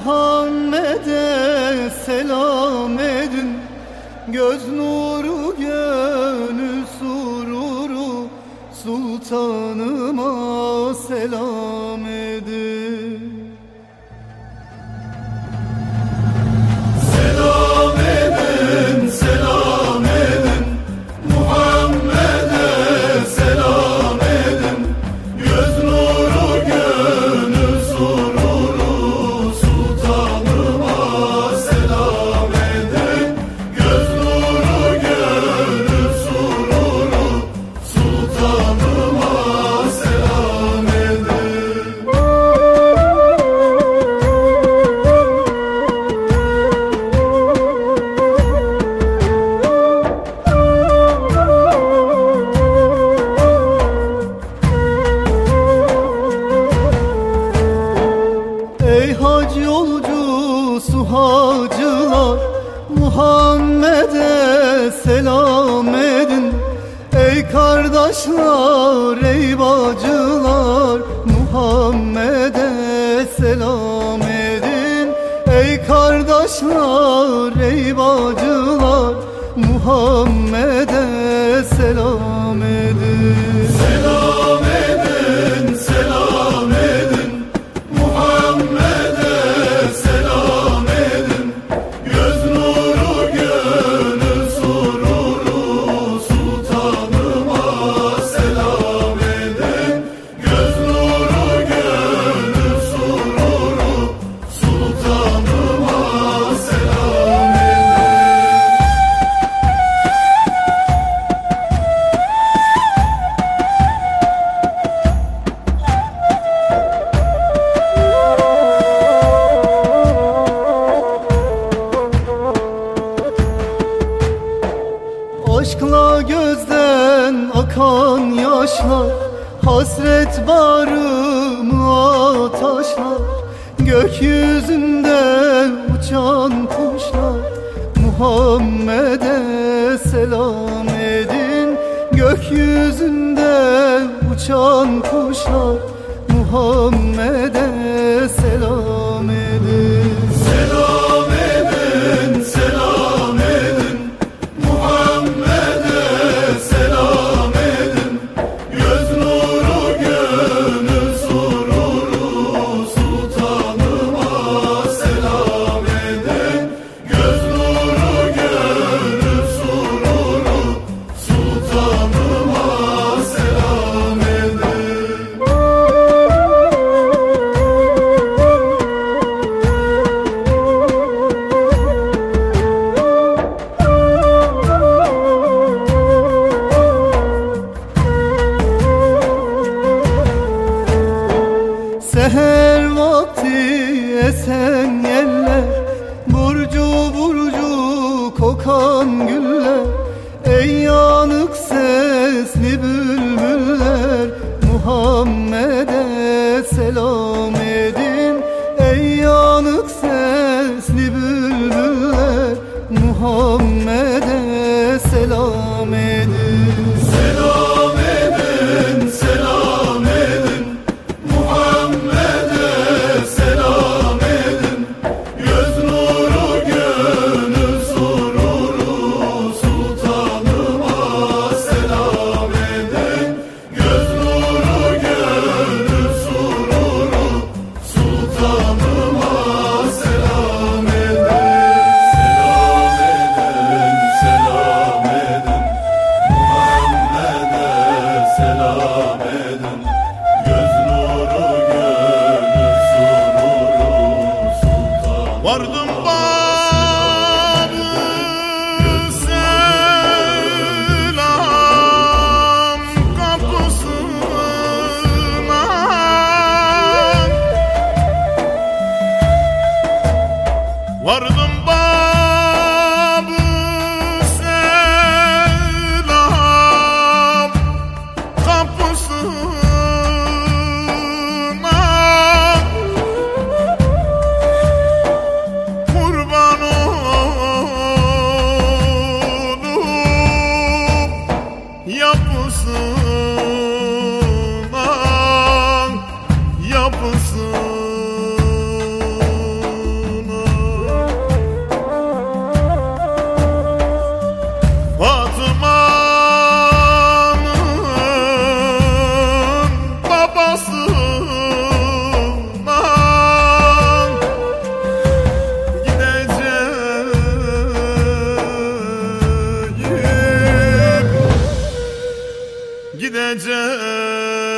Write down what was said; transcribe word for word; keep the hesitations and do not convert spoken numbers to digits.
Muhammed'e selam edin. Göz nuru, gönül sururu, sultanıma selam edin. Selam edin, selam edin, Muhammed'e selam edin. Göz nuru, gönül sururu, sultanıma selam edin. Göz nuru, gönül sururu, sultanıma selam edin. Ey hac yolcusu hacılar, Muhammed'e selam edin. Ey kardeşler, ey bacılar, Muhammed'e selam edin. Ey kardeşler, ey bacılar, Muhammed'e selam edin. Selam edin, selam edin, Muhammed'e selam edin. Göz nuru, gönül sururu, sultanıma selam edin. Göz nuru, gönül sururu, sultanıma selam edin. Aşkla gözden akan yaşlar, hasret bağrıma taşlar. Gökyüzünde uçan kuşlar, Muhammed'e selam edin. Gökyüzünde uçan kuşlar, Muhammed'e selam edin. Selam edin, selam edin, Muhammed'e selam edin. Göz nuru, gönül sururu, sultanıma selam edin. Göz nuru, gönül sururu, sultanıma selam edin. Seher vakti esen yeller, burcu burcu kokan güller. Ey yanık sesli bülbüller, Muhammed'e selam edin. Ey yanık sesli bülbüller, Muhammed'e selam edin. Selam edin, selam edin, Muhammed'e selam edin. Göz nuru, gönül sururu, sultanıma selam edin. Göz nuru, gönül sururu, sultanıma selam edin. Selam edin, selam edin, Muhammed'e selam edin. Göz nuru, gönül sururu, sultanıma Vardım babı selam kapısına. Vardım babı selam kapısına. Kurban olup yapısına, yapısına. gideceğim.